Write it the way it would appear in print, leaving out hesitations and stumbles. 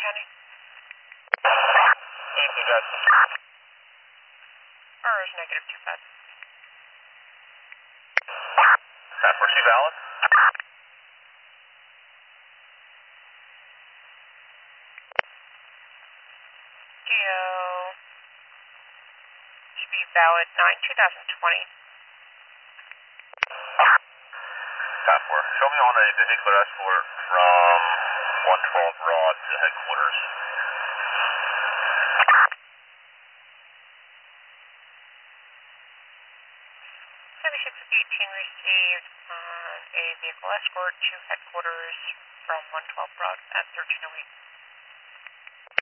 County. Anything, guys? Ours negative 25. Proceed valid. Geo should be valid 9/2020. Time for. Show me on a vehicular escort from 112 Broad to headquarters. 7618 received on a vehicle escort to headquarters from 112 Broad at 1308.